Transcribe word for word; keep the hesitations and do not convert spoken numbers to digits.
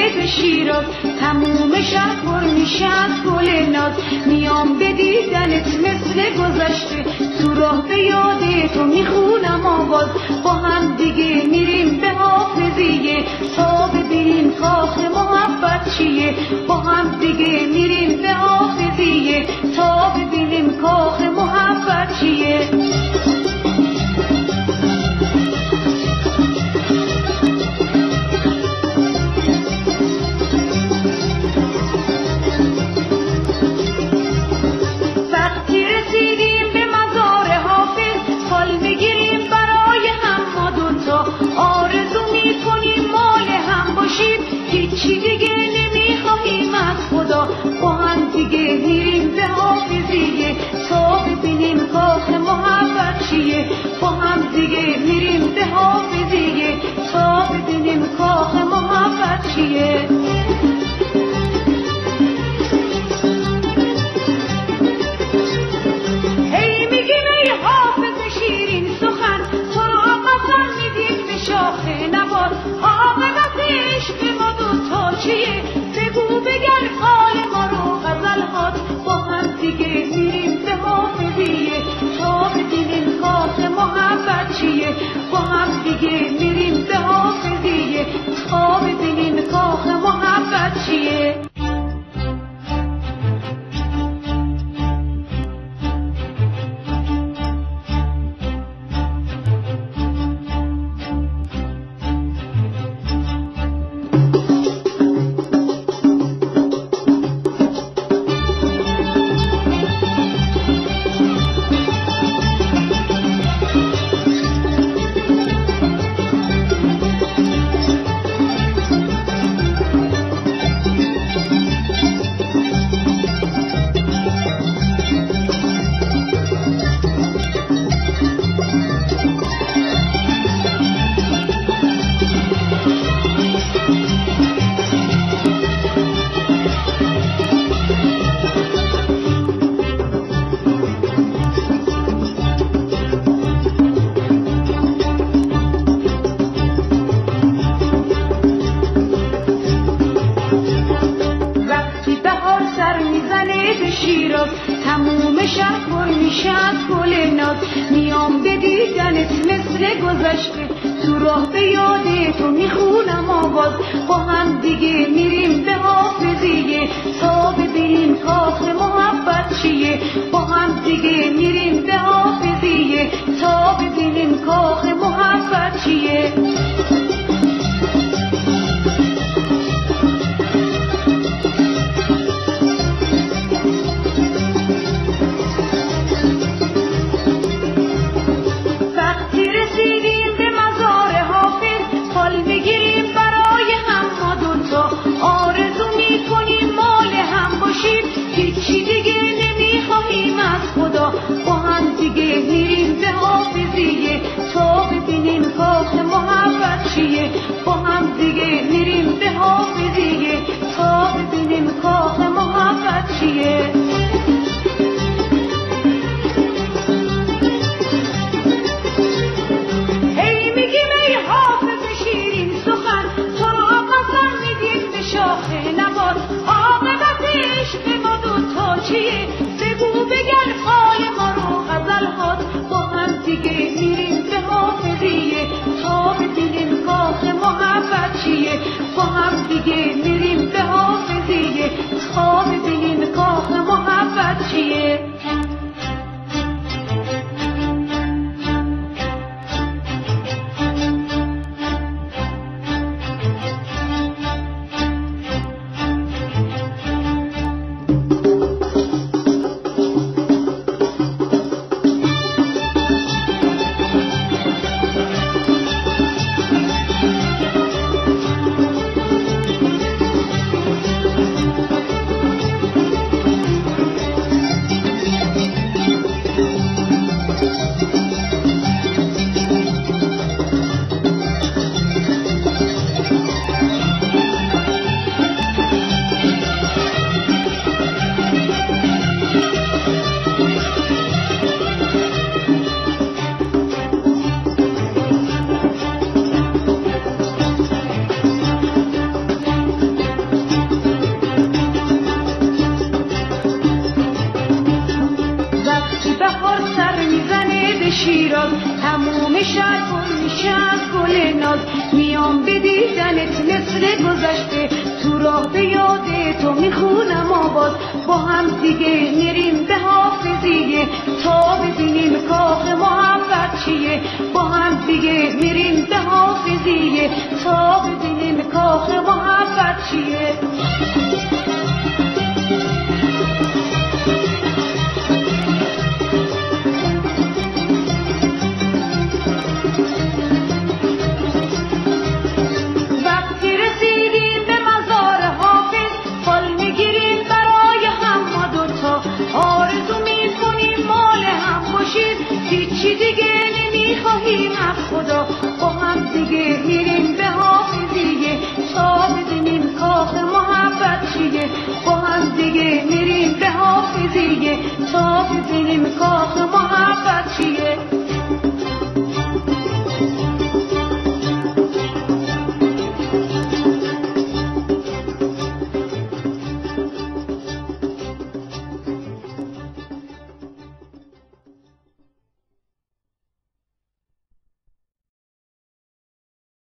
میزنه به شیراز، تموم شب پر میشه از گل ناز. میام به دیدنت مثل گذشته، تو راه به یاد تو میخونم آواز. با هم دیگه میریم به حافظیه تا ببینیم کاخ محبت چیه. با هم دیگه میریم به حافظیه تا ببینیم کاخ محبت چیه. هیچی دیگه نمیخواهیم از خدا، با هم دیگه میریم به حافظیه تا ببینیم کاخ محبت چیه. با هم دیگه میریم به حافظیه تا ببینیم کاخ محبت چیه. هی میگیم ای حافظ شیرین سخن، تو رو قسم میدیم به شاخ نبات. عاقبت عشق ما دوتا چیه؟ بگو بگر حال ما رو غزل هات. با هم دیگه میریم به حافظیه تا ببینیم کاخ محبت چیه. با هم دیگه میریم به حافظیه تا ببینیم کاخ محبت چیه. تموم شب پر میشه از گل ناز. میام به دیدنت مثل گذشته، تو راه به یاد تو میخونم آواز. با هم دیگه میریم به حافظیه تا ببینیم کاخ محبت چیه. با هم دیگه میریم به حافظیه تا ببینیم کاخ محبت چیه. هیچی دیگه نمیخواهیم از خدا، با هم دیگه میریم به حافظیه تا ببینیم کاخ محبت چیه. با هم دیگه میریم به حافظیه تا ببینیم کاخ محبت چیه. هی میگیم ای حافظ شیرین سخن، تو رو قسم میدیم به شاخ نبات. عاقبت عشق ما دوتا چیه؟ بگو بگر حال ما رو غزل هات. با هم دیگه میریم به حافظیه تا ببینیم کاخ محبت چیه. شیراز تموم شهر پر میشه از گل ناز میام بدیدنت مثل گذشته تو راه به یاد تو میخونم آواز با هم دیگه میریم به حافظیه تا ببینیم کاخ محبت چیه با هم دیگه میریم به حافظیه تا ببینیم کاخ محبت چیه